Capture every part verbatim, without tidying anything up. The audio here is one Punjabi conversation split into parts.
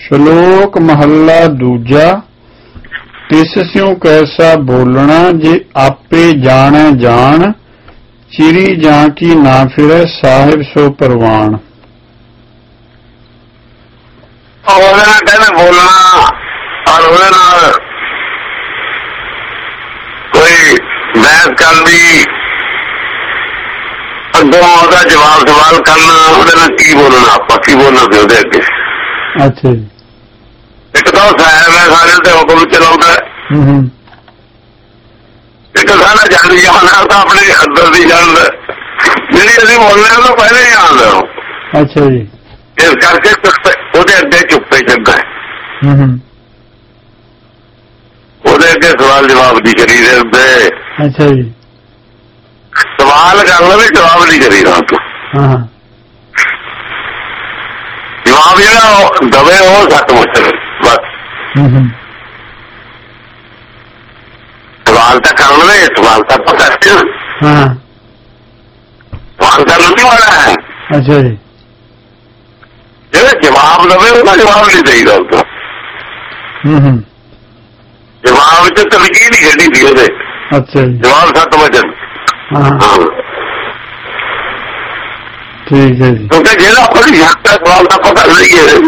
ਸ਼ਲੋਕ ਮਹੱਲਾ ਦੂਜਾ। ਤਿਸ ਸਿਉ ਕੈਸਾ ਬੋਲਣਾ ਜੇ ਆਪੇ ਜਾਣੈ ਜਾਣ, ਚਿਰੀ ਜਾਂ ਕੀ ਨਾ ਫਿਰੈ ਸਾਹਿਬ ਸੋ ਪ੍ਰਵਾਨ। ਉਹਦੇ ਨਾਲ ਕਹਿੰਦੇ ਬੋਲਣਾ ਔਰ ਉਹਦੇ ਨਾਲ ਕੋਈ ਬਹਿਸ ਕਰਨੀ, ਅੱਗੋਂ ਉਹਦਾ ਜਵਾਬ ਸਵਾਲ ਕਰਨਾ, ਉਹਦੇ ਨਾਲ ਕੀ ਬੋਲਣਾ, ਆਪਾਂ ਕੀ ਬੋਲਣਾ ਸੀ ਉਹਦੇ ਅੱਗੇ। ਅੱਛਾ ਜੀ। ਇੱਕ ਤਾਂ ਸਾਹਿਬ ਹੈ ਸਾਰੇ ਤੇ ਹੁਕਮ ਚਲਾਉਂਦਾ, ਇੱਕ ਸਾਡਾ ਜਾਣੀ ਜਾਣਾ ਤਾਂ ਆਪਣੇ ਅੰਦਰ ਦੀ ਜਾਣਦਾ, ਜਿਹੜੀ ਅਸੀਂ ਬੋਲਦੇ ਹਾਂ ਤਾਂ ਪਹਿਲੇ ਹੀ ਜਾਣਦਾ। ਅੱਛਾ ਜੀ। ਇਸ ਕਰਕੇ ਉਹਦੇ ਅੱਗੇ ਚੁੱਪੇ ਚੰਗਾ, ਉਹਦੇ ਅੱਗੇ ਸਵਾਲ ਜਵਾਬ ਨਹੀਂ ਕਰੀਦੇ ਹੁੰਦੇ। ਅੱਛਾ ਜੀ। ਸਵਾਲ ਕਰ ਲਵੇ ਜਵਾਬ ਨਹੀਂ ਕਰੀਦਾ ਤੂੰ। ਜਵਾਬ ਜਿਹੜਾ ਦਵੇ ਉਹ ਸੱਚਮੁੱਚ ਬਸ। ਸਵਾਲ ਤਾਂ ਕਰ ਲਵੇ, ਸਵਾਲ ਤਾਂ ਆਪਾਂ ਕਰਦੇ ਹਾਂ, ਸਵਾਲ ਕਰਨ ਨਹੀਂ ਵਾਲਾ ਹੈ। ਅੱਛਾ ਜੀ। ਜਿਹੜਾ ਜਵਾਬ ਦਵੇ ਉਹਦਾ ਜਵਾਬ ਨਹੀਂ ਦੇਈਦਾ ਉਸਦਾ। ਜਵਾਬ ਚ ਤਰਜੀਹ ਨਹੀਂ ਕੱਢੀ ਸੀ ਉਹਦੇ। ਅੱਛਾ ਜੀ। ਜਵਾਬ ਸੱਤ ਵਚਨ। ਠੀਕ ਹੈ ਜੀ। ਕਿਉਂਕਿ ਜਿਹੜਾ ਆਪਣੀ ਹੱਕ ਦਾ ਸਵਾਲ ਦਾ ਪਤਾ ਨਹੀਂ ਹੈ,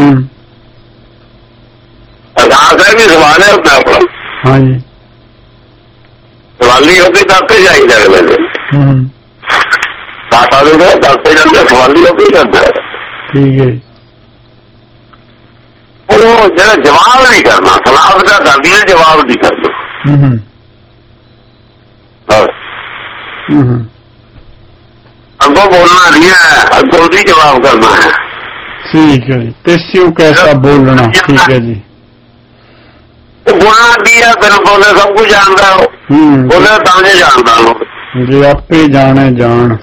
ਅਰਦਾਸ ਹੈ ਵੀ ਸਵਾਲ ਹੈ ਹੁੰਦਾ ਆਪਣਾ। ਹਾਂਜੀ। ਸਵਾਲੀ ਉਹਦੇ ਦੱਸਦੇ ਜਾਈਦਾ ਅਗਲੇ ਪਾਸਾ ਦੇ ਦੱਸਦੇ ਜਾਂਦੇ, ਸਵਾਲੀ ਉਹ ਵੀ ਜਾਂਦਾ। ਠੀਕ ਹੈ। ਉਹ ਜਿਹੜਾ ਜਵਾਬ ਨਹੀਂ ਕਰਨਾ, ਸਲਾਹ ਦਾ ਕਰਦੀ ਹੈ, ਜਵਾਬ ਨਹੀਂ ਕਰਨਾ। ਅੱਗੋਂ ਬੋਲਣਾ ਨਹੀਂ ਹੈ, ਅੱਗੋਂ ਦੀ ਜਵਾਬ ਕਰਨਾ ਹੈ। ਠੀਕ ਹੈ ਜੀ। ਤਿਸਿਉ ਕੈਸਾ ਬੋਲਣਾ। ਠੀਕ ਹੈ ਜੀ। ਬੋਲਣਾ ਕੀ ਹੈ, ਬਿਲਕੁਲ ਸਭ ਕੁਝ ਜਾਣਦਾ ਉਹ, ਬੋਲੇ ਤਾਂ ਜੇ ਜਾਣਦਾ ਉਹ। ਜੇ ਆਪੇ ਜਾਣੇ ਜਾਣ,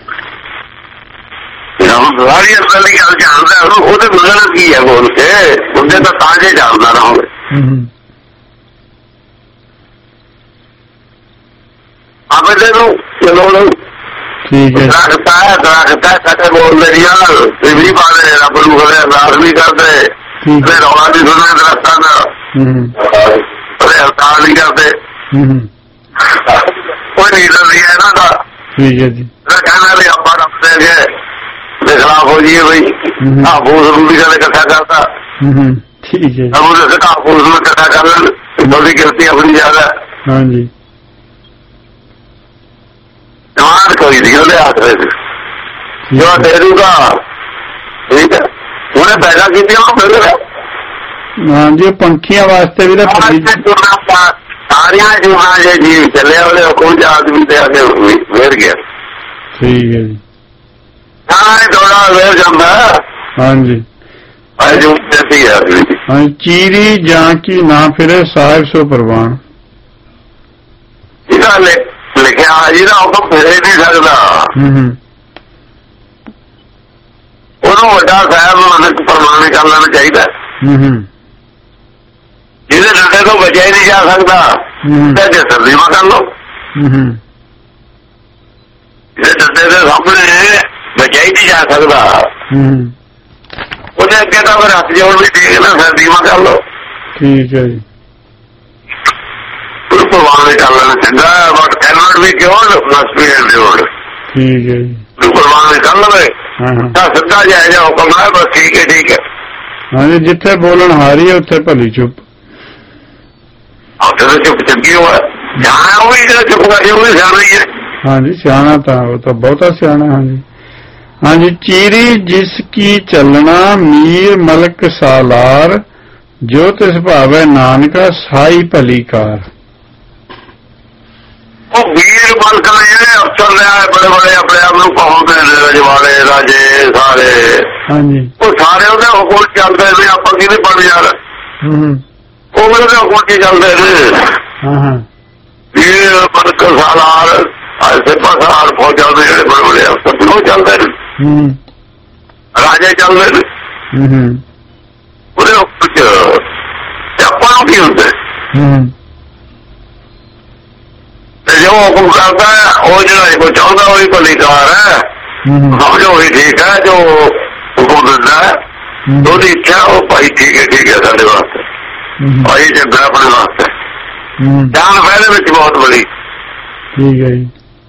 ਸਾਰੀ ਅਸਲ ਦੀ ਗੱਲ ਜਾਣਦਾ ਉਹਨੂੰ, ਉਹਦੇ ਬੋਲਣਾ ਕੀ ਹੈ ਬੋਲ ਕੇ, ਉਹਦੇ ਤਾਂ ਤਾਂ ਜੇ ਜਾਣਦਾ ਨਾ ਹੋਵੇ। ਆਪੇ ਨੂੰ ਚਲੋ ਠੀਕ ਹੈ। ਦਰਖਤ ਹੈ, ਦਰਖਤ ਹੈ, ਕੱਟੇ ਬੋਲਦੇ ਨਹੀਂ ਆ, ਵੀ ਪਾ ਦੇ ਰੱਬ ਨੂੰ ਕਦੇ ਅਰਦਾਸ ਵੀ ਕਰਦੇ, ਤੇ ਰੌਲਾ ਨਹੀਂ ਸੁਣਦੇ ਦਰਖਤਾਂ ਦਾ, ਉਹਦੇ ਅਵਤਾਰ ਨਹੀਂ ਕਰਦੇ, ਕੋਈ ਰੀਜ਼ਨ ਨਹੀਂ ਹੈ ਇਹਨਾਂ ਦਾ। ਠੀਕ ਹੈ ਜੀ। ਕਹਿੰਦਾ ਵੀ ਆਪਾਂ ਰੱਬ ਦੇ ਅੱਗੇ ਦੇ ਖਿਲਾਫ ਹੋ ਜਾਈਏ ਬਈ, ਆਹ ਫੂਸ ਨੂੰ ਵੀ ਕਦੇ ਇਕੱਠਾ ਕਰਦਾ। ਠੀਕ ਹੈ। ਅਬੂ ਦੇ ਘਾਹ ਫੂਸ ਨੂੰ ਇਕੱਠਾ ਕਰ ਲੈਣ, ਬੜੀ ਗਿਣਤੀ ਆਪਣੀ ਜ਼ਿਆਦਾ। ਹਾਂਜੀ। ਜਮਾਤ ਕੋਈ ਨਹੀਂ ਉਹਦੇ ਹੱਥ ਵਿੱਚ, ਜੋ ਦੇ ਦੂਗਾ ਠੀਕ ਹੈ। ਉਹਨੇ ਪੈਦਾ ਕੀਤੀ ਉਹਨੂੰ ਮਿਲ ਰਿਹਾ। ਹਾਂਜੀ। ਪੰਛੀਆਂ ਵਾਸਤੇ ਵੀ ਤਾਂ ਸਾਰੀਆਂ ਜੂਹਾਂ ਜੇ ਜੀਵ ਚੱਲਿਆ ਉਹਦੇ ਹੁਕਮ ਆਦਮੀ ਤੇ ਆ ਕੇ ਵੇਰ ਗਿਆ। ਠੀਕ ਹੈ ਜੀ। ਹਾਂ ਥੋੜਾ ਵੇਰ ਜਾਂਦਾ। ਹਾਂਜੀ। ਹਾਂ। ਚੀਰੀ ਜਾਂ ਕੀ ਨਾ ਫਿਰੇ ਸਾਹਿਬ ਸੋ ਪ੍ਰਵਾਨ। ਇਹਦਾ ਲਿਖਿਆ ਜਿਹਦਾ ਹੁਕਮ ਫਿਰੇ ਨਹੀਂ ਸਕਦਾ, ਉਹਨੂੰ ਵੱਡਾ ਸਾਹਿਬ ਨੂੰ ਪ੍ਰਮਾਣ ਕਰ ਲੈਣਾ ਚਾਹੀਦਾ। ਜਿਹਦੇ ਡੰਡੇ ਤੋਂ ਬਚਿਆ ਹੀ ਨਹੀਂ ਜਾ ਸਕਦਾ, ਤੇ ਸਰਦੀਵਾ ਕਰ ਲਓ। ਜਿਹਦੇ ਡੰਡੇ ਦੇ ਸਾਹਮਣੇ ਬਚਿਆ ਹੀ ਨਹੀਂ ਜਾ ਸਕਦਾ, ਉਹਦੇ ਅੱਗੇ ਤਾਂ ਫਿਰ ਹੱਥ ਜੋੜ ਵੀ ਠੀਕ ਨਾ, ਸਰਦੀਵਾ ਕਰ ਲਓ। ਠੀਕ ਹੈ ਜੀ। ਪ੍ਰਵਾਨ ਕਰ ਲੈਣਾ ਚੰਗਾ, ਬਟ ਕੈਨੋਟ ਵੀ ਕਿਉਂ ਮਸਟ ਬੀ ਐਂਡਿਓਰਡ। ਠੀਕ ਹੈ ਜੀ। ਪ੍ਰਵਾਨ ਕਰ ਲਵੇ ਤਾਂ ਸਿੱਧਾ ਜਿਹਾ ਜਿਹਾ ਹੁਕਮ ਹੈ, ਬਸ ਠੀਕ ਹੈ ਠੀਕ ਹੈ। ਹਾਂਜੀ। ਜਿੱਥੇ ਬੋਲਣ ਹਾਰੀ ਉੱਥੇ ਭਲੀ ਚੁੱਪ। ਉੱਥੇ ਤਾਂ ਚੁੱਪ ਚੰਗੀ ਹੋਇਆ ਜਾਣਾ, ਉਹ ਵੀ ਜਿਹੜਾ ਚੁੱਪ ਕਰੇ ਉਹ ਵੀ ਸਿਆਣਾ ਹੀ ਹੈ। ਹਾਂਜੀ। ਸਿਆਣਾ ਤਾਂ ਉਹ ਤਾਂ ਬਹੁਤਾ ਸਿਆਣਾ। ਹਾਂਜੀ। ਹਾਂਜੀ। ਚੀਰੀ ਜਿਸ ਕੀ ਚੱਲਣਾ ਮੀਰ ਮਲਕ ਸਾਲਾਰ, ਜੋ ਤਿਸ ਭਾਵੈ ਨਾਨਕਾ ਸਾਈ ਭਲੀ ਕਾਰ। ਉਹ ਵੀਰ ਮਲਕ ਨੇ ਜਿਹੜੇ ਅਫਸਰ ਲਿਆ ਬੜੇ ਬੜੇ ਆਪਣੇ ਆਪ ਨੂੰ ਕਹਾਉਂਦੇ ਨੇ, ਰਜਵਾੜੇ ਰਾਜੇ ਸਾਰੇ। ਹਾਂਜੀ। ਉਹ ਸਾਰੇ ਉਹਦੇ ਹੁਕਮ ਚੱਲਦੇ ਨੇ, ਆਪਾਂ ਕਿਹਦੇ ਬਣ ਯਾਰ, ਉਹ ਉਹਦੇ ਹੁਕਮ ਚ ਚੱਲਦੇ ਨੇ। ਵੀਰ ਮਲਕ ਸਾਲਾਰ ਸਿਪਾ ਸਾਲਾਰ ਫੌਜਾਂ ਦੇ ਜਿਹੜੇ ਬੜੇ ਬੜੇ ਅਫਸਰ ਉਹ ਚੱਲਦੇ ਨੇ, ਰਾਜੇ ਚੱਲਦੇ ਨੇ ਉਹਦੇ ਹੁਕਮ ਚ। ਆਪਾਂ ਨੂੰ ਕੀ ਹੁੰਦੇ, ਜੋ ਹੁਕਮ ਕਰਦਾ ਉਹ ਜਿਹੜਾ ਕੋ ਚਾਹੁੰਦਾ ਉਹੀ ਭਲੀ ਕਾਰ ਹੈ, ਸਮਝੋ ਉਹੀ ਠੀਕ ਹੈ ਜੋ ਹੁਕਮ ਦਿੰਦਾ ਹੈ। ਉਹਦੀ ਇੱਛਾ ਉਹ ਭਾਈ ਠੀਕ ਹੈ ਠੀਕ ਹੈ ਸਾਡੇ ਵਾਸਤੇ ਭਾਈ ਚੰਗਾ ਆਪਣੇ ਵਾਸਤੇ ਜਾਨ ਫਾਇਦੇ ਵਿੱਚ ਬਹੁਤ ਬੜੀ। ਠੀਕ ਹੈ ਜੀ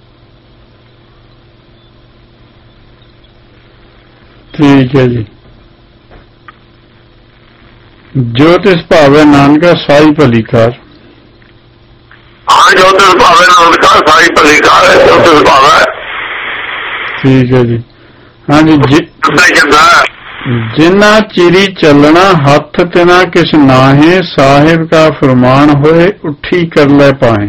ਠੀਕ ਹੈ ਜੀ। ਜੋ ਤਿਸ ਭਾਵੇਂ ਨਾਨਕਾ ਸਾਈ ਭਲੀ ਕਾਰ। ਹਾਂ ਜੋ ਤਿਸ ਭਾਵੇਂ ਨਾਨਕਾ ਸਾਈ ਭਲੀ ਕਾਰ ਹੈ ਜੋ ਤਿਸ ਭਾਵੇਂ। ਠੀਕ ਹੈ ਜੀ। ਹਾਂਜੀ ਚੰਗਾ ਜਿਨਾ ਚਿਰੀ ਚੱਲਣਾ ਹੱਥ ਤਿਨਾ ਕਿਸ ਨਾਹੇ ਸਾਹਿਬ ਕਾ ਫਰਮਾਨ ਹੋਏ ਉੱਠੀ ਕਰ ਲੈ ਪਾਏ।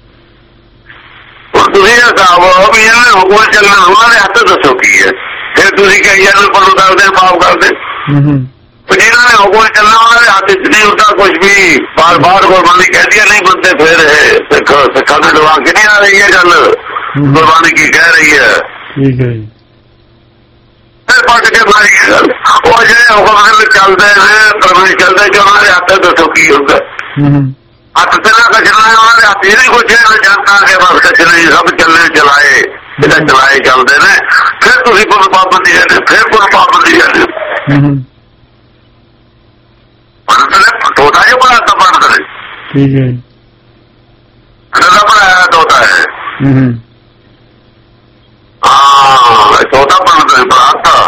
ਤੁਸੀਂ ਹਿਸਾਬ ਵੀ ਇਹਨਾਂ ਨੇ ਹੁਕਮ ਚੱਲਣਾ ਉਹਨਾਂ ਦੇ ਹੱਥ ਦੱਸੋ ਕੀ ਹੈ। ਫਿਰ ਤੁਸੀਂ ਕਹੀ ਜਾਂਦੇ ਪਰੋਂ ਕਰਦੇ ਮਾਫ ਕਰਦੇ ਜਿਹਨਾਂ ਨੇ ਹੁਕਮ ਚੱਲਣਾ ਉਹਨਾਂ ਦੇ ਹੱਥ ਚ ਨਹੀਂ ਹੁੰਦਾ ਕੁਛ ਵੀ। ਬਾਰ ਬਾਰ ਗੁਰਬਾਣੀ ਕਹਿੰਦੀ ਹੈ ਨਹੀਂ ਬੰਦੇ ਫਿਰ ਇਹ ਸਿੱਖ ਸਿੱਖਾਂ ਦੇ ਦਿਮਾਗ ਚ ਨਹੀਂ ਆ ਰਹੀ ਹੈ ਗੱਲ ਗੁਰਬਾਣੀ ਕੀ ਕਹਿ ਰਹੀ ਹੈ। ਠੀਕ ਹੈ ਜੀ ਫਿਰ ਪੱਟ ਕੇ ਮਾਰੀ ਗੱਲ ਉਹ ਜਿਹੜੇ ਹੁਕਮ ਦੇ ਚੱਲਦੇ ਨੇ ਪਰਮੇਸ਼ਰ ਚੱਲਦੇ ਕਿ ਉਹਨਾਂ ਦੇ ਹੱਥ ਦੱਸੋ ਕੀ ਹੁੰਦਾ। ਹੱਥ ਤੇ ਨਾ ਕਚਣਾ ਉਹਨਾਂ ਦੇ ਹੱਥ ਇਹ ਨਹੀਂ ਕੁਛ ਜਨਤਾ ਕੇ ਬਸ ਕਚਣੇ ਸਭ ਚੱਲੇ ਚਲਾਏ ਇਹਦਾ ਚਲਾਏ ਚੱਲਦੇ ਨੇ। ਫਿਰ ਤੁਸੀਂ ਪੁਰ ਪਾਬੰਦੀ ਜਾਂਦੇ ਫਿਰ ਪੁਰ ਪਾਬੰਦੀ ਜਾਂਦੇ ਤੋਤਾ ਜਿਹਾ ਬਣਾਤਾ ਬਣਦਾ ਨੇ। ਠੀਕ ਹੈ ਦਾ ਬਣਾਇਆ ਤੋਤਾ ਹੈ ਹਾਂ ਤੋਤਾ ਬਣਦਾ ਬਣਾਤਾ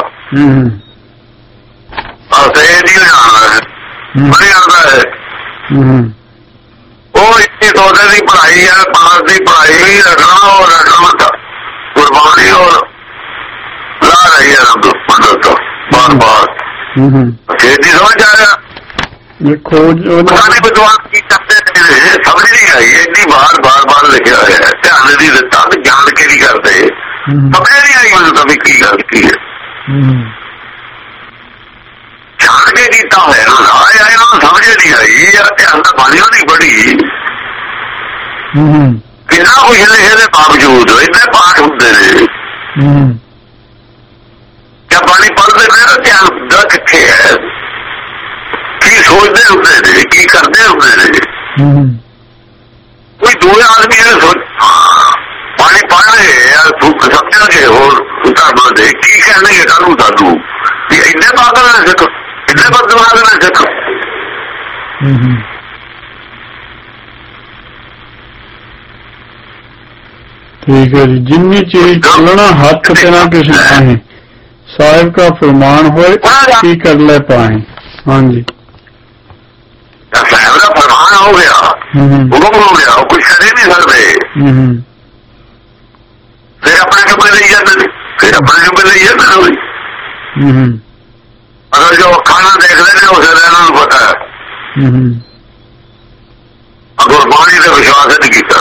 ਬਸ ਇਹ ਨਹੀਂ ਜਾਣਦਾ ਹੈ ਬੜੀ ਆਉਂਦਾ ਹੈ। ਉਹ ਇੱਥੇ ਤੋਤੇ ਦੀ ਪੜ੍ਹਾਈ ਹੈ ਪਾਸ ਦੀ ਪੜ੍ਹਾਈ ਵੀ ਰੱਖਣਾ ਉਹ ਰੱਖਣਾ ਗੁਰਬਾਣੀ ਔਰ ਲਾ ਰਹੀ ਹੈ ਮੰਡਲ ਤੋਂ ਬਾਰ ਬਾਰ ਖੇਤੀ ਸਮਝ ਆ ਰਿਹਾ ਖੋਜ ਵਿਦਵਾਨ ਕੀ ਕਰਦੇ ਸਮਝ ਨਹੀਂ ਆਈ ਇੰਨੀ ਬਾਰ ਬਾਰ ਬਾਰ ਲਿਖਿਆ ਹੋਇਆ ਧਿਆਨ ਨਹੀਂ ਦਿੱਤਾ ਤੇ ਜਾਣ ਕੇ ਨਹੀਂ ਕਰਦੇ ਸਮਝ ਨਹੀਂ ਆਈ ਮੈਨੂੰ ਤਾਂ ਵੀ ਕੀ ਗੱਲ ਕੀ ਹੈ ਜਾਣ ਕੇ ਕੀਤਾ ਹੋਇਆ ਨਾ ਇਹਨਾਂ ਨੂੰ ਸਮਝ ਨਹੀਂ ਆਈ ਯਾਰ ਧਿਆਨ ਤਾਂ ਬਾਣੀ ਨਹੀਂ ਬੜੀ ਕਿੰਨਾ ਕੁਛ ਲਿਖੇ ਦੇ ਬਾਵਜੂਦ ਇੰਨੇ ਪਾਠ ਹੁੰਦੇ ਨੇ ਕਿਆ ਬਾਣੀ ਪੜ੍ਹਦੇ ਨੇ ਤਾਂ ਧਿਆਨ ਹੁੰਦਾ ਕਿੱਥੇ ਹੈ ਕੀ ਸੋਚਦੇ ਹੁੰਦੇ ਨੇ ਕੀ ਕਰਦੇ ਹੁੰਦੇ ਨੇ। ਕੋਈ ਦੋ ਆਦਮੀ ਸੋਚ ਪਾਣੀ ਪੜ੍ਹਨਗੇ ਸਮਝਣਗੇ ਹੋਰ ਧਰਮਾਂ ਦੇ ਕੀ ਕਹਿਣਗੇ ਕੱਲ੍ਹ ਸਾਨੂੰ ਵੀ ਇੰਨੇ ਪਾਗਲ ਨੇ ਸਿੱਖ ਇੰਨੇ ਬਦਮਾਸ਼ ਨੇ ਸਿੱਖ। ਠੀਕ ਹੈ ਜੀ ਜਿੰਨੀ ਚੀਜ਼ ਚੱਲਣਾ ਹੱਥ ਤੇ ਨਾ ਕਿਸ ਨਾਹੇ ਸਾਹਿਬ ਕਾ ਫਰਮਾਨ ਹੋਏ ਕੀ ਕਰ ਲੈ ਪਾਏ। ਹਾਂਜੀ ਸਾਹਿਬ ਦਾ ਫਰਮਾਨ ਹੋ ਗਿਆ ਹੁਕਮ ਹੋ ਗਿਆ ਉਹ ਕੁਛ ਕਰੇ ਨਹੀਂ ਸਕਦੇ ਫਿਰ ਆਪਣੇ ਚੁੱਕੇ ਲਈ ਜਾਂਦੇ ਨੇ ਫਿਰ ਆਪਣੇ ਚੁੱਕੇ ਲਈ ਜਾਂਦੇ ਨੇ। ਅਗਰ ਜੋ ਖਾਣਾ ਦੇਖਦੇ ਨੇ ਉਸੇ ਦਾ ਇਹਨਾਂ ਨੂੰ ਪਤਾ ਹੈ ਗੁਰਬਾਣੀ ਦਾ ਵਿਸ਼ਵਾਸ ਨਹੀਂ ਕੀਤਾ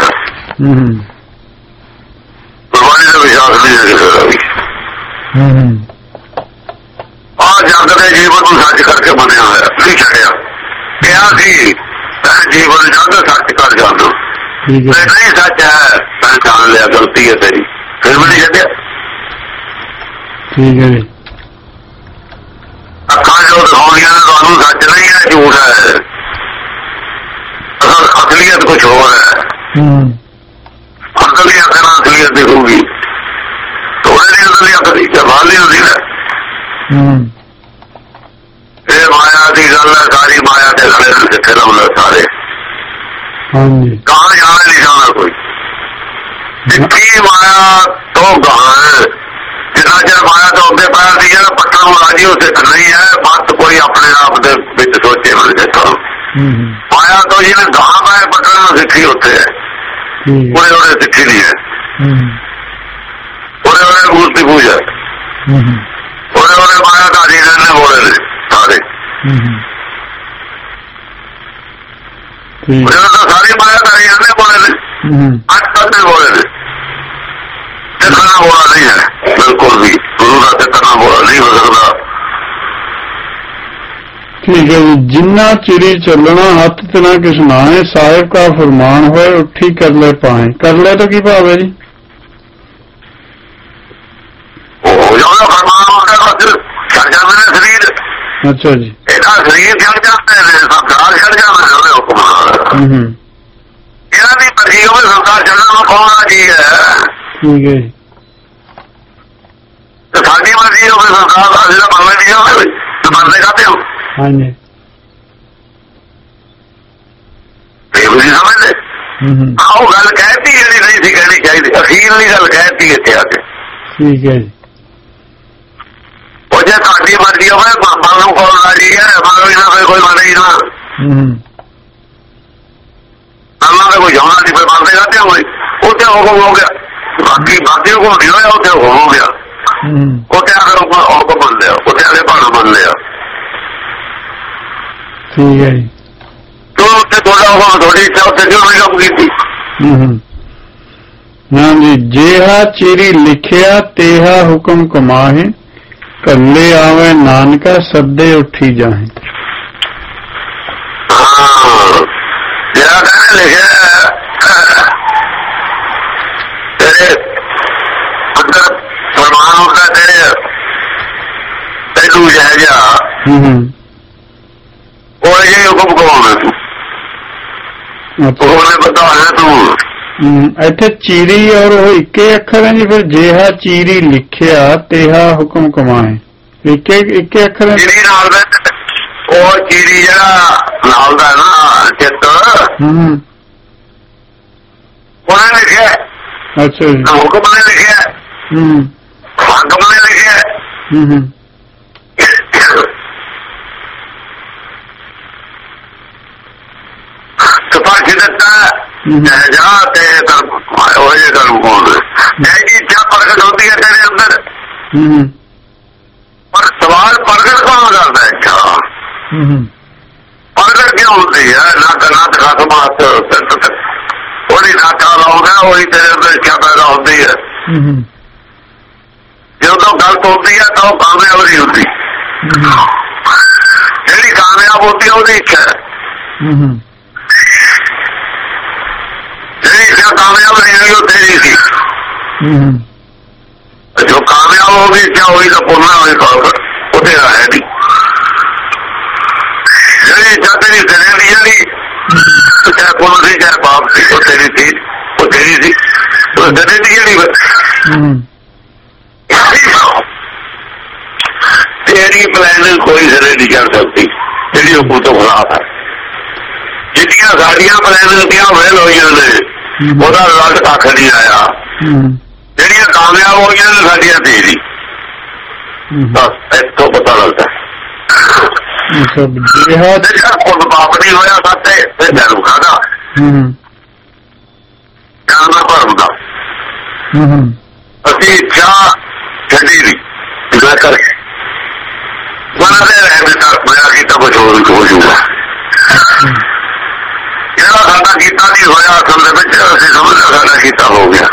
ਗੁਰਬਾਣੀ ਦਾ ਵਿਸ਼ਵਾਸ ਨਹੀਂ ਕਿਸੇ ਦਾ ਵੀ ਆਹ ਜੱਗ ਦੇ ਜੀਵਨ ਨੂੰ ਸੱਚ ਕਰਕੇ ਬਣਿਆ ਹੋਇਆ ਨਹੀਂ ਛੱਡਿਆ ਕਿਹਾ ਸੀ ਜੀਵਨ ਜੱਗ ਸੱਚ ਕਰ ਜਾਂਦਾ ਨਹੀਂ ਸੱਚ ਹੈ ਮੈਂ ਜਾਣ ਲਿਆ ਗਲਤੀ ਹੈ ਤੇਰੀ ਫਿਰ ਵੀ ਨਹੀਂ ਛੱਡਿਆ। ਠੀਕ ਹੈ ਜੀ ਅੱਖਾਂ ਜੋ ਦਿਖਾਉਂਦੀਆਂ ਨੇ ਤੁਹਾਨੂੰ ਸੱਚ ਨਹੀਂ ਹੈ ਝੂਠ ਹੈ ਅਸਲੀਅਤ ਕੁਛ ਹੋਰ ਹੈ ਅਸਲੀ ਅੱਖ ਨਾਲ ਅਸਲੀਅਤ ਦਿਖੂਗੀ ਥੋੜੇ ਦੀ ਅਸਲੀ ਅੱਖ ਦੀ ਜਵਾਲੀ ਹੁੰਦੀ ਨਾ ਇਹ ਮਾਇਆ ਦੀ ਗੱਲ ਹੈ ਸਾਰੀ ਮਾਇਆ ਦੇ ਗਲੇ ਨੂੰ ਸਿੱਖੇ ਲਾਉਂਦਾ ਸਾਰੇ ਗਾਂ ਜਾਣਾ ਨਹੀਂ ਜਾਣਾ ਕੋਈ ਸਿੱਖੀ ਮਾਇਆ ਤੋਂ ਗਾਂ ਜਿੰਨਾ ਚਿਰ ਮਾਇਆ ਤੋਂ ਅੱਗੇ ਪੈਂਦੀ ਹੈ ਪੱਟਣ ਨੂੰ ਰਾਜੀ ਉਹ ਸਿੱਖ ਨਹੀਂ ਹੈ ਬਸ ਕੋਈ ਆਪਣੇ ਆਪ ਦੇ ਵਿੱਚ ਸੋਚੇ ਮਨ ਦੇਖੋ ਮਾਇਆ ਤੋਂ ਜਿਹਨੇ ਗਾਂ ਪੈਰ ਪੱਟਣ ਨੂੰ ਸਿੱਖੀ ਉੱਥੇ ਹੈ ਉਹਦੇ ਉਹਦੇ ਸਿੱਖੀ ਨਹੀਂ ਹੈ ਉਹਦੇ ਉਹਦੇ ਮੂਰਤੀ ਪੂਜਾ ਉਹਦੇ ਉਹਦੇ ਮਾਇਆ ਦਾ ਜੀ ਨੇ ਬੋਲੇ ਨੇ ਸਾਰੇ ਤਾਂ ਸਾਰੀ ਮਾਇਆ ਦਾ ਜੀ ਬੋਲੇ ਨੇ ਅੱਠ ਬੰਦੇ ਬੋਲੇ ਨੇ ਸਿੱਖਣਾ ਬੋਲਾ ਨਹੀਂ ਹੈ ਬਿਲਕੁਲ ਵੀ ਗੁਰੂ ਦਾ ਸਿੱਖਣਾ ਬੋਲਾ ਨਹੀਂ ਹੋ ਸਕਦਾ। ਠੀਕ ਹੈ ਜੀ ਜਿੰਨਾ ਚਿਰੀ ਚੱਲਣਾ ਹੱਥ ਤੇ ਨਾ ਕਿਸ ਨਾਹੇ ਸਾਹਿਬ ਕਾ ਫਰਮਾਨ ਹੋਏ ਉੱਠੀ ਕਰ ਲੈ ਪਾਏ। ਕਰ ਲੈ ਤਾਂ ਕੀ ਭਾਵ ਹੈ ਜੀ ਉਹਦਾ ਫਰਮਾਨ ਹੁੰਦਾ ਬਸ ਛੱਡ ਜਾਂਦੇ ਨੇ ਸਰੀਰ। ਅੱਛਾ ਜੀ ਇਹਦਾ ਸਰੀਰ ਛੱਡ ਜਾਂਦੇ ਨੇ ਸੰਸਾਰ ਛੱਡ ਜਾਂਦੇ ਨੇ ਉਹਦੇ ਹੁਕਮ ਨਾਲ ਇਹਨਾਂ ਦੀ ਮਰਜ਼ੀ ਹੋਵੇ ਸੰਸਾਰ ਛੱਡਣ ਨੂੰ ਕੌਣ ਕੀ ਹੈ। ਠੀਕ ਹੈ ਸਾਡੀ ਮਰਜ਼ੀ ਹੋਵੇ ਸੰਸਾਰ ਦਾ ਜਿਹੜਾ ਮੰਨਣ ਦੀ ਹੋਵੇ ਮੰਨਦੇ ਕਾਹਤੇ ਹੋ? ਹਾਂਜੀ ਤੁਸੀਂ ਸਮਝਦੇ? ਆਹ ਉਹ ਗੱਲ ਕਹਿਤੀ ਜਿਹੜੀ ਨਹੀਂ ਸੀ ਕਹਿਣੀ ਚਾਹੀਦੀ, ਅਖੀਰਲੀ ਗੱਲ ਕਹਿਤੀ ਇੱਥੇ ਆ ਕੇ। ਠੀਕ ਹੈ ਜੀ। ਉਹ ਜੇ ਤੁਹਾਡੀ ਮਰਜ਼ੀ ਹੋਵੇ ਮੰਨ ਲਓ ਕੋਲ ਰਾਜੀ ਹੈ, ਮੰਨ ਲਓ ਇਹਨਾਂ ਫਿਰ ਕੋਈ ਮੰਨੇ ਹੀ ਨਾ, ਮੰਨਾਂ ਦਾ ਕੋਈ ਜਾਣਾ ਨਹੀਂ, ਫਿਰ ਮੰਨਦੇ ਕਾਹਤੇ ਹੋਏ? ਉੱਥੇ ਹੁਕਮ ਹੋ ਗਿਆ, ਬਾਕੀ ਬਾਕੀ ਹੁਕਮ ਨਹੀਂ ਹੋਇਆ, ਉੱਥੇ ਹੁਕਮ ਹੋ ਗਿਆ। ਉੱਥੇ ਆ ਕੇ ਹੁਕਮ ਮੰਨ ਲਿਆ, ਉੱਥੇ ਆ ਕੇ ਭਾਣਾ ਮੰਨ ਲਿਆ। ਠੀਕ ਹੈ ਜੀ। ਉੱਥੇ ਤੁਹਾਡਾ ਹੁਕਮ ਤੁਹਾਡੀ ਇੱਛਾ, ਉੱਥੇ ਕਿਉਂ ਨਹੀਂ ਕੰਮ ਕੀਤੀ? ਹਾਂਜੀ। ਜਿਹਾ ਚਿਰੀ ਲਿਖਿਆ ਤੇਹਾ ਹੁਕਮ ਕਮਾਹੇ, ਕੱਲੇ ਆਵੇ ਨਾਨਕਾ ਸੱਦੇ ਉੱਠੀ ਜਾਹੇ। ਹਾਂ, ਜਿਹੜਾ ਕਹਿੰਦੇ ਲਿਖਿਆ ਤੇਰੇ ਅੰਦਰ ਫਰਮਾਨ ਹੁੰਦਾ, ਤੇਰੇ ਤੈਨੂੰ ਜਿਹਾ ਜਿਹਾ ਉਹ ਜਿਹੇ ਹੁਕਮ ਕਮਾਉਣਾ ਤੂੰ, ਉਹਨੇ ਪਤਾ ਹੋਇਆ ਤੂੰ। ਇੱਥੇ ਚੀਰੀ ਔਰ ਉਹ ਇੱਕੇ ਅੱਖਰ ਹੈ ਜੀ? ਫਿਰ ਜਿਹਾ ਚੀਰੀ ਲਿਖਿਆ ਤੇਹਾ ਹੁਕਮ ਕਮਾਏ, ਇੱਕੇ ਇੱਕੇ ਅੱਖਰ ਹੈ? ਚੀਰੀ ਨਾਲ ਦਾ ਉਹ ਚੀਰੀ ਜਿਹੜਾ ਨਾਲ ਦਾ ਨਾ ਚਿੱਤ, ਉਹਨੇ ਲਿਖਿਆ। ਅੱਛਾ ਜੀ। ਹੁਕਮ ਨੇ ਲਿਖਿਆ, ਹਾਕਮ ਨੇ ਲਿਖਿਆ। ਸਿਫਾਰਿਸ਼ ਦਿੱਤਾ ਜਾ ਤੇ ਉਹ ਜਿਹੇ ਕਰਮ ਕੋਲ ਇਹਦੀ ਇੱਛਾ ਪ੍ਰਗਟ ਹੁੰਦੀ ਹੈ ਤੇਰੇ ਅੰਦਰ, ਪਰ ਸਵਾਲ ਪ੍ਰਗਟ ਕੌਣ ਕਰਦਾ? ਇੱਛਾ ਪ੍ਰਗਟ ਕਿਉਂ ਹੁੰਦੀ ਹੈ? ਨੱਕ ਨੱਕ ਖਤਮ ਉਹਦੀ ਨਾਕਾ ਲਾਉਂਦਾ, ਉਹੀ ਤੇਰੇ ਅੰਦਰ ਇੱਛਾ ਪੈਦਾ ਹੁੰਦੀ ਹੈ। ਜਦੋਂ ਗਲਤ ਹੁੰਦੀ ਹੈ ਤਾਂ ਉਹ ਕਾਮਯਾਬ ਨਹੀਂ ਹੁੰਦੀ, ਜਿਹੜੀ ਕਾਮਯਾਬ ਹੁੰਦੀ ਹੈ ਉਹਦੀ ਇੱਛਾ ਹੈ। ਜਿਹੜੀ ਇੱਛਾ ਕਾਮਯਾਬ ਨਹੀਂ ਹੋਈ ਉਹ ਤੇਰੀ ਸੀ, ਜੋ ਕਾਮਯਾਬ ਹੋ ਗਈ ਇੱਛਾ ਹੋਈ ਤਾਂ ਪੁੰਨਾ ਹੋਈ ਕਾਬਰ, ਉਹ ਤੇਰਾ ਹੈ ਨਹੀਂ। ਜਿਹੜੀ ਇੱਛਾ ਤੇਰੀ ਸਿਰੇ ਦੀ ਜਿਹੜੀ ਚਾਹੇ ਪੁੰਨ ਸੀ ਚਾਹੇ ਪਾਪ ਸੀ, ਉਹ ਤੇਰੀ ਸੀ, ਉਹ ਤੇਰੀ ਸੀ, ਉਹ ਸਿਰੇ ਦੀ ਜਿਹੜੀ ਤੇਰੀ ਪਲੈਨਿੰਗ ਕੋਈ ਸਿਰੇ ਨਹੀਂ ਕਰ ਸਕਦੀ, ਜਿਹੜੀ ਉਹ ਤੋਂ ਖਿਲਾਫ ਹੈ। ਜਿੱਦੀਆਂ ਸਾਡੀਆਂ ਪਲੈਨਿੰਗ ਦੀਆਂ ਫੇਲ ਹੋਈਆਂ ਨੇ ਉਹਦਾ ਰਿਜ਼ਲਟ ਕੱਖ ਨਹੀਂ ਆਇਆ, ਜਿਹੜੀਆਂ ਕਾਮਯਾਬ ਹੋਈਆਂ ਨੇ ਸਾਡੀਆਂ ਤੇਰੀ, ਬਸ ਇੱਥੋਂ ਪਤਾ ਲੱਗਦਾ। ਖੁਦ ਪਾਪ ਨਹੀਂ ਹੋਇਆ ਸਾਤੇ ਤੇ ਜਨਮ ਖਾਦਾ ਜਾਨਾ ਭਰਮ ਦਾ। ਅਸੀਂ ਇੱਛਾ ਛੱਡੀ ਨਹੀਂ ਕਰਕੇ ਉਹਨਾਂ ਦੇ ਰਹਿ ਮੇਰਾ ਕੀਤਾ ਕੁਛ ਹੋਰ ਹੋ ਜੂਗਾ। ਜਿਹੜਾ ਸਾਡਾ ਕੀਤਾ ਨਹੀਂ ਹੋਇਆ ਅਸਲ ਦੇ ਵਿੱਚ ਅਸੀਂ ਸਮਝਦੇ ਸਾਡਾ ਕੀਤਾ ਹੋ ਗਿਆ।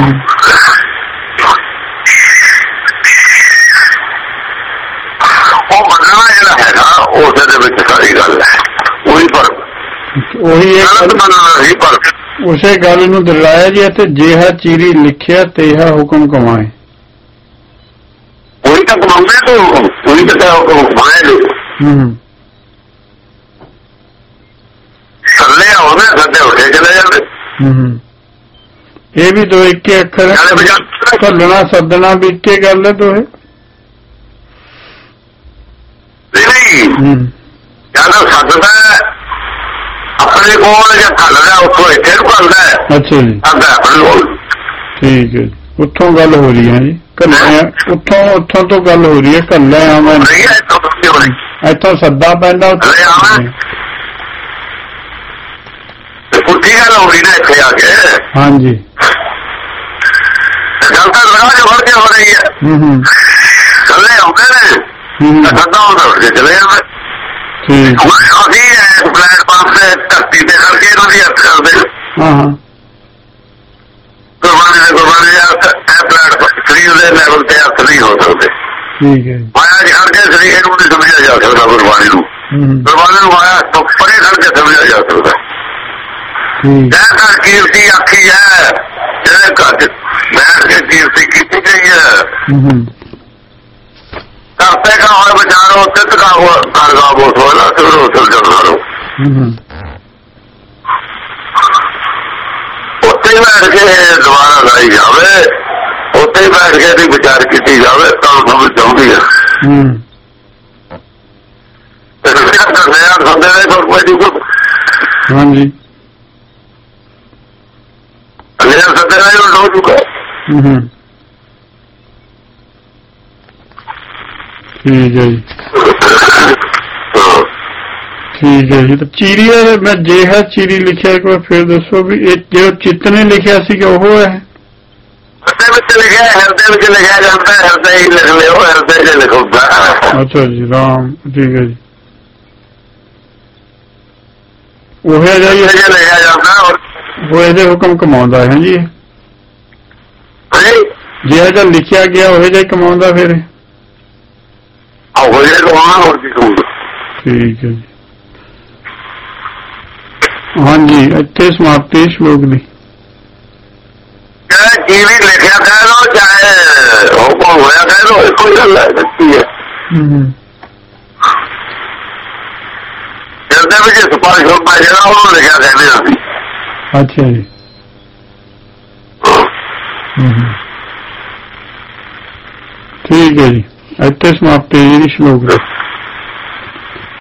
ਉਹ ਮੰਨਣਾ ਜਿਹੜਾ ਹੈਗਾ ਉਸੇ ਦੇ ਵਿੱਚ ਸਾਰੀ ਗੱਲ ਹੈ, ਉਹੀ ਫਰਕ, ਉਹੀ ਗਲਤ ਮੰਨਣਾ ਹੀ ਫਰਕ। ਉਸੇ ਗੱਲ ਨੂੰ ਦਿਲਾਇਆ ਜੀ ਇੱਥੇ, ਜਿਹਾ ਚੀਰੀ ਲਿਖਿਆ ਤੇਹਾ ਹੁਕਮ ਕਮਾਏ। ਉਹੀ ਤਾਂ ਕਮਾਉਂਦੇ ਤੂੰ ਹੁਕਮ, ਉਹੀ ਤਾਂ ਹੁਕਮ ਕਮਾਏ ਲੋਕ। ਥੱਲੇ ਆਉਂਦੇ ਸਾਡੇ ਉੱਠੇ ਚਲੇ ਜਾਂਦੇ। ਇਹ ਵੀ ਦੋ ਇੱਕੇ ਅੱਖਰ ਹੈ, ਘੱਲਣਾ ਸੱਦਣਾ ਵੀ ਇੱਕੇ ਗੱਲ ਹੈ ਦੋਹੇ। ਨਹੀਂ ਜਦ ਸੱਦਦਾ ਆਪਣੇ ਕੋਲ ਜਾਂ ਘੱਲਦਾ ਉੱਥੋਂ ਇੱਥੇ ਨੂੰ ਘੱਲਦਾ ਹੈ। ਅੱਛਾ ਜੀ। ਅੱਗਾ ਆਪਣੇ ਕੋਲ ਠੀਕ ਹੈ, ਉੱਥੋਂ ਗੱਲ ਹੋ ਰਹੀ ਹੈ ਜੀ, ਘੱਲਿਆ ਉੱਥੋਂ ਉੱਥੋਂ ਤੋਂ ਗੱਲ ਹੋ ਰਹੀ ਹੈ। ਘੱਲਿਆ ਆਵਾਂ ਇੱਥੋਂ ਸੱਦਾ ਪੈਂਦਾ, ਪੁੱਠੀ ਗੱਲ ਹੋ ਰਹੀ ਨਾ ਇੱਥੇ ਆ ਕੇ। ਹਾਂਜੀ ਗੱਲ ਤਾਂ ਲਗਾ ਜੋ ਫੜ ਕੇ ਹੋ ਰਹੀ ਹੈ। ਥੱਲੇ ਆਉਂਦੇ ਨੇ ਸੱਦਾ ਆਉਂਦਾ ਉੱਠ ਕੇ ਚਲੇ ਜਾਂਦੇ। ਅਸੀਂ ਇਸ ਪਲੇਟਫਾਰਮ ਤੇ ਧਰਤੀ ਤੇ ਕਰਕੇ ਇਹਨਾਂ ਦੀ ਹੱਥ ਕਰਦੇ ਗੁਰਬਾਣੀ ਦੇ ਗੁਰਬਾਣੀ ਦੇ ਹੱਥ ਇਹ ਪਲੇਟਫਾਰਮ ਸਰੀਰ ਦੇ ਲੈਵਲ ਤੇ ਹੱਥ ਨਹੀਂ ਹੋ ਸਕਦੇ। ਮਾਇਆ ਜੀ ਖੜ ਕੇ ਸਰੀਰ ਨੂੰ ਨਹੀਂ ਸਮਝਿਆ ਜਾ ਸਕਦਾ, ਗੁਰਬਾਣੀ ਨੂੰ ਗੁਰਬਾਣੀ ਨੂੰ ਮਾਇਆ ਤੋਂ ਪਰੇ ਖੜ ਕੇ ਸਮਝਿਆ ਜਾ ਸਕਦਾ। ਜੈ ਘਰ ਕੀਰਤੀ ਆਖੀ ਹੈ, ਜਿਹੜੇ ਘਰ ਬੈਠ ਕੇ ਕੀਰਤੀ ਕੀਤੀ ਗਈ ਹੈ। ਕਰਤੇ ਕਾ ਹੋਏ ਵਿਚਾਰੋ ਤਿੱਤ ਕਾ ਕਰ ਗਾਵੋ ਸੋਲਾ ਸਿਰੋ ਸਿਰਜਣ ਹਾਰੋ। ਉੱਥੇ ਹੀ ਬੈਠ ਕੇ ਦੁਬਾਰਾ ਗਾਈ ਜਾਵੇ, ਉੱਥੇ ਹੀ ਬੈਠ ਕੇ ਇਹਦੀ ਵਿਚਾਰ ਕੀਤੀ ਜਾਵੇ ਤਾਂ ਸਮਝ ਆਉਂਦੀ ਹੈ। ਹਜ਼ਾਰ ਸੰਦੇ ਦੇ ਕੋਈ ਦੀ ਕੋਈ ਹਾਂਜੀ ਹਜ਼ਾਰ ਸੰਦੇ ਦਾ ਹੀ ਹੋ ਚੁੱਕਾ। ਹੂੰ ਠੀਕ ਹੈ ਜੀ ਠੀਕ ਹੈ ਜੀ। ਤਾਂ ਚੀਰੀ ਮੈਂ ਜੇ ਹੈ ਚੀਰੀ ਲਿਖਿਆ ਇੱਕ ਵਾਰ ਫਿਰ ਦੱਸੋ ਵੀ ਇਹ ਜਿਹੜਾ ਚਿੱਤ ਨੇ ਲਿਖਿਆ ਸੀਗਾ ਉਹ ਹੈ? ਹਿਰਦੇ ਵਿੱਚ ਲਿਖਿਆ, ਹਿਰਦੇ ਵਿੱਚ ਲਿਖਿਆ ਜਾਂਦਾ, ਹਿਰਦੇ ਹੀ ਲਿਖ ਲਿਓ, ਹਿਰਦੇ ਚ ਲਿਖੂਗਾ। ਅੱਛਾ ਜੀ ਰਾਮ ਠੀਕ ਹੈ ਜੀ। ਉਹ ਜਿਹਾ ਹੀ ਲਿਖਿਆ ਜਾਂਦਾ ਉਹ ਇਹਦੇ ਹੁਕਮ ਕਮਾਉਂਦਾ ਹੈ ਜੀ। ਜਿਹੜਾ ਜਿਹਾ ਲਿਖਿਆ ਗਿਆ ਉਹ ਜਿਹਾ ਕਮਾਉਂਦਾ ਫਿਰ ਉਹ ਜਿਹਾ ਕਮਾਉਣਾ ਹੋਰ ਕੀ ਕਮਾਉਂਦਾ। ਠੀਕ ਹੈ ਜੀ ਹਾਂਜੀ ਇੱਥੇ ਸਮਾਪਤੀ ਸ਼ਲੋਕ ਦੀ। ਚਾਹੇ ਕੀ ਵੀ ਲਿਖਿਆ ਕਹਿ ਲੋ ਚਾਹੇ ਹੁਕਮ ਹੋਇਆ ਕਹਿ ਲੋ ਇੱਕੋ ਗੱਲ ਹੈ ਕੀ ਹੈ। ਹਿਰਦੇ ਵਿੱਚ ਸਪਾਰਸ਼ ਹੁੰਦਾ ਜਿਹੜਾ ਉਹਨੂੰ ਲਿਖਿਆ ਕਹਿੰਦੇ ਆ। ਅੱਛਾ ਜੀ ਠੀਕ ਹੈ ਜੀ ਇੱਥੇ ਸਮਾਪਤੀ ਜਿਹੜੀ ਸ਼ਲੋਕ ਦੀ।